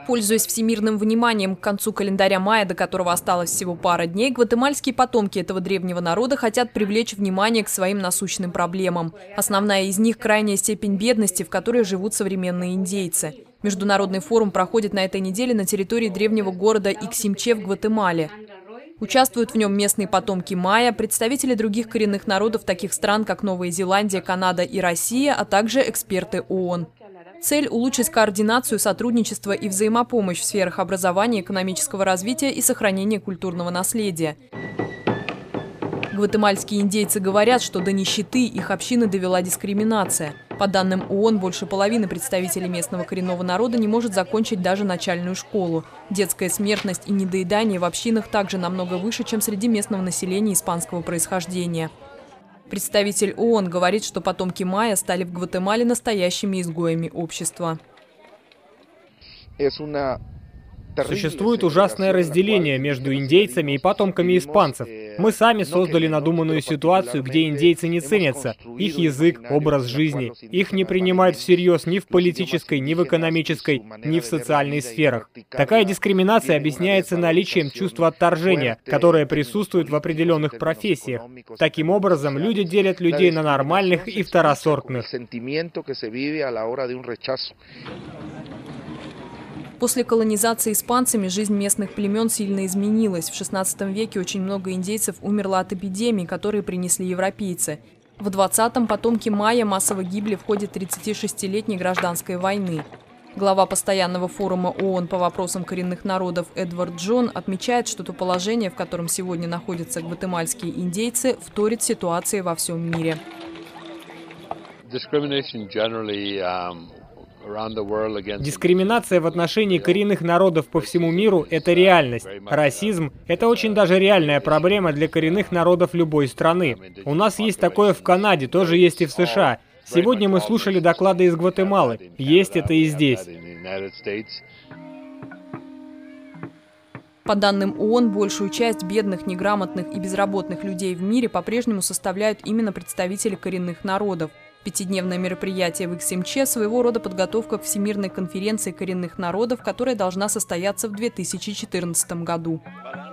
Пользуясь всемирным вниманием к концу календаря майя, до которого осталось всего пара дней, гватемальские потомки этого древнего народа хотят привлечь внимание к своим насущным проблемам. Основная из них – крайняя степень бедности, в которой живут современные индейцы. Международный форум проходит на этой неделе на территории древнего города Иксимче в Гватемале. Участвуют в нем местные потомки майя, представители других коренных народов таких стран, как Новая Зеландия, Канада и Россия, а также эксперты ООН. Цель – улучшить координацию, сотрудничество и взаимопомощь в сферах образования, экономического развития и сохранения культурного наследия. Гватемальские индейцы говорят, что до нищеты их общины довела дискриминация. По данным ООН, больше половины представителей местного коренного народа не может закончить даже начальную школу. Детская смертность и недоедание в общинах также намного выше, чем среди местного населения испанского происхождения. Представитель ООН говорит, что потомки майя стали в Гватемале настоящими изгоями общества. Существует ужасное разделение между индейцами и потомками испанцев. Мы сами создали надуманную ситуацию, где индейцы не ценятся. Их язык, образ жизни. Их не принимают всерьез ни в политической, ни в экономической, ни в социальной сферах. Такая дискриминация объясняется наличием чувства отторжения, которое присутствует в определенных профессиях. Таким образом, люди делят людей на нормальных и второсортных. После колонизации испанцами жизнь местных племен сильно изменилась. В XVI веке очень много индейцев умерло от эпидемий, которые принесли европейцы. В XX потомки майя массово гибли в ходе 36-летней гражданской войны. Глава постоянного форума ООН по вопросам коренных народов Эдвард Джон отмечает, что то положение, в котором сегодня находятся гватемальские индейцы, вторит ситуации во всем мире. Дискриминация в отношении коренных народов по всему миру – это реальность. Расизм – это очень даже реальная проблема для коренных народов любой страны. У нас есть такое в Канаде, тоже есть и в США. Сегодня мы слушали доклады из Гватемалы. Есть это и здесь. По данным ООН, большую часть бедных, неграмотных и безработных людей в мире по-прежнему составляют именно представители коренных народов. Пятидневное мероприятие в Иксимче – своего рода подготовка к Всемирной конференции коренных народов, которая должна состояться в 2014 году.